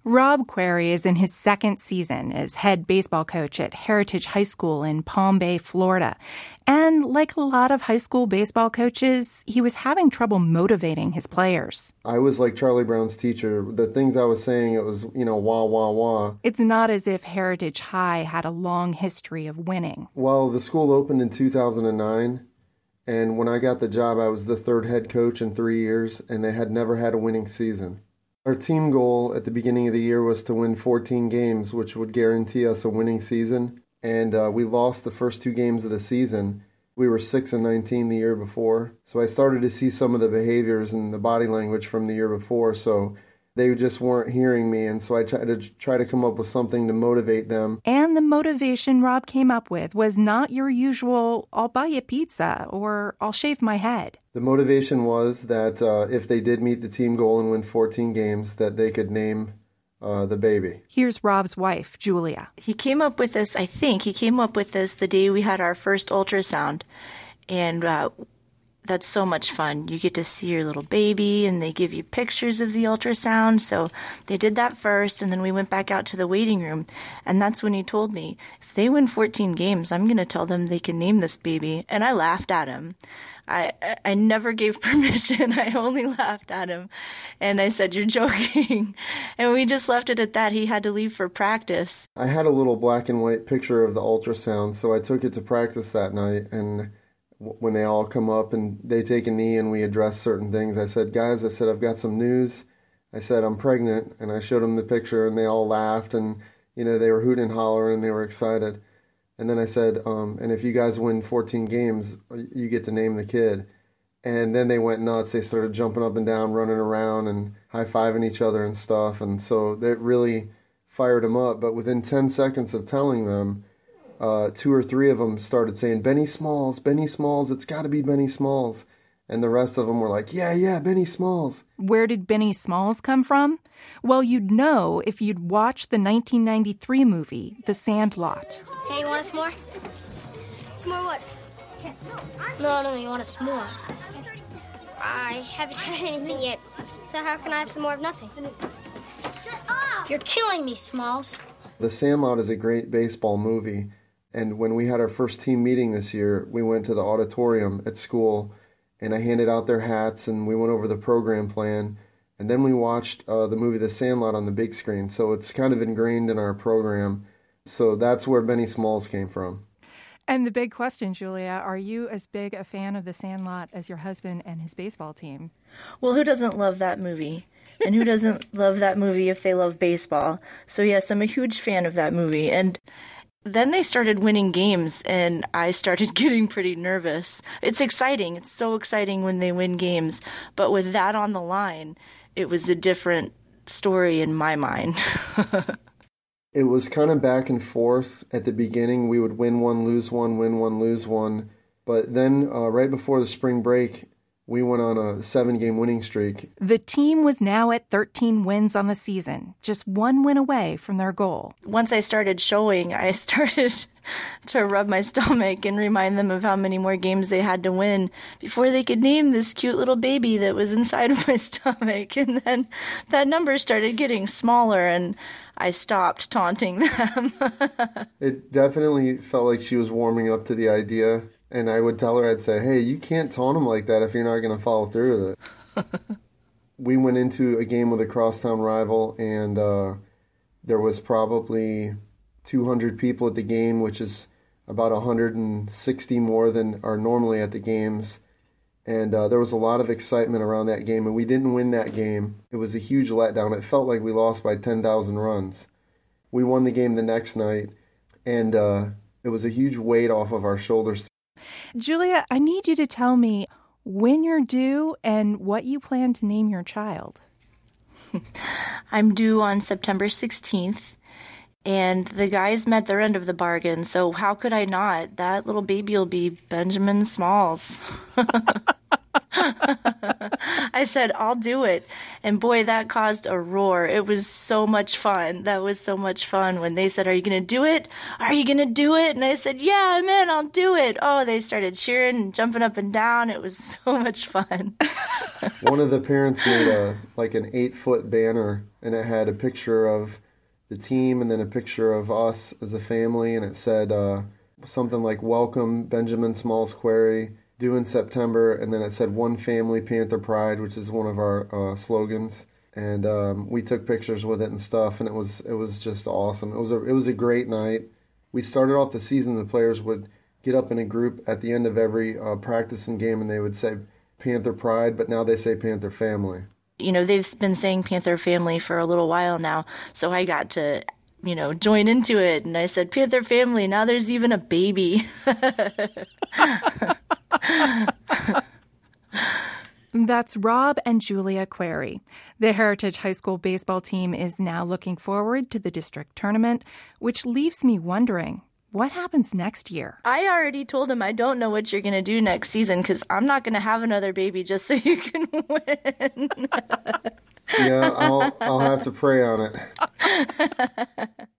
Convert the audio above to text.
Rob Query is in his second season as head baseball coach at Heritage High School in Palm Bay, Florida. And like a lot of high school baseball coaches, he was having trouble motivating his players. I was like Charlie Brown's teacher. The things I was saying, it was, wah, wah, wah. It's not as if Heritage High had a long history of winning. Well, the school opened in 2009. And when I got the job, I was the third head coach in 3 years, and they had never had a winning season. Our team goal at the beginning of the year was to win 14 games, which would guarantee us a winning season. And we lost the first 2 games of the season. We were 6-19 the year before. So I started to see some of the behaviors and the body language from the year before. So they just weren't hearing me. And so I tried to come up with something to motivate them. And the motivation Rob came up with was not your usual, I'll buy you pizza or I'll shave my head. The motivation was that if they did meet the team goal and win 14 games, that they could name the baby. Here's Rob's wife, Julia. He came up with this the day we had our first ultrasound. And that's so much fun. You get to see your little baby, and they give you pictures of the ultrasound. So they did that first, and then we went back out to the waiting room. And that's when he told me, if they win 14 games, I'm going to tell them they can name this baby. And I laughed at him. I never gave permission. I only laughed at him. And I said, you're joking. And we just left it at that. He had to leave for practice. I had a little black and white picture of the ultrasound, so I took it to practice that night. And when they all come up and they take a knee and we address certain things, I said, guys, I've got some news. I said, I'm pregnant. And I showed them the picture, and they all laughed. And, they were hooting and hollering, and they were excited. And then I said, and if you guys win 14 games, you get to name the kid. And then they went nuts. They started jumping up and down, running around and high-fiving each other and stuff. And so that really fired them up. But within 10 seconds of telling them, 2 or 3 of them started saying, Benny Smalls, it's got to be Benny Smalls. And the rest of them were like, yeah, Benny Smalls. Where did Benny Smalls come from? Well, you'd know if you'd watched the 1993 movie, The Sandlot. Hey, you want a s'more? S'more what? No, you want a s'more. I haven't had anything yet, so how can I have some more of nothing? Shut up! You're killing me, Smalls. The Sandlot is a great baseball movie, and when we had our first team meeting this year, we went to the auditorium at school, and I handed out their hats, and we went over the program plan, and then we watched the movie The Sandlot on the big screen, so it's kind of ingrained in our program. So that's where Benny Smalls came from. And the big question, Julia, are you as big a fan of The Sandlot as your husband and his baseball team? Well, who doesn't love that movie? And who doesn't love that movie if they love baseball? So yes, I'm a huge fan of that movie. And then they started winning games, and I started getting pretty nervous. It's exciting. It's so exciting when they win games. But with that on the line, it was a different story in my mind. It was kind of back and forth at the beginning. We would win one, lose one, win one, lose one. But then right before the spring break, we went on a 7-game winning streak. The team was now at 13 wins on the season, just 1 win away from their goal. Once I started showing, I started to rub my stomach and remind them of how many more games they had to win before they could name this cute little baby that was inside of my stomach. And then that number started getting smaller, and I stopped taunting them. It definitely felt like she was warming up to the idea. And I would tell her, I'd say, hey, you can't taunt him like that if you're not going to follow through with it. We went into a game with a crosstown rival, and there was probably 200 people at the game, which is about 160 more than are normally at the games. And there was a lot of excitement around that game, and we didn't win that game. It was a huge letdown. It felt like we lost by 10,000 runs. We won the game the next night, and it was a huge weight off of our shoulders. Julia, I need you to tell me when you're due and what you plan to name your child. I'm due on September 16th, and the guys met their end of the bargain, so how could I not? That little baby will be Benjamin Smalls. I said, I'll do it. And boy, that caused a roar. It was so much fun. That was so much fun when they said, are you going to do it? Are you going to do it? And I said, yeah, I'm in. I'll do it. Oh, they started cheering and jumping up and down. It was so much fun. One of the parents made an 8-foot banner, and it had a picture of the team and then a picture of us as a family, and it said something like, welcome Benjamin Smalls Quarry, due in September, and then it said One Family Panther Pride, which is one of our slogans. And we took pictures with it and stuff, and it was just awesome. It was a great night. We started off the season, the players would get up in a group at the end of every practice and game, and they would say Panther Pride, but now they say Panther Family. You know, they've been saying Panther Family for a little while now, so I got to, join into it, and I said, Panther Family, now there's even a baby. That's Rob and Julia Quarry. The Heritage High School baseball team is now looking forward to the district tournament, which leaves me wondering, what happens next year? I already told him I don't know what you're going to do next season because I'm not going to have another baby just so you can win. Yeah, I'll have to pray on it.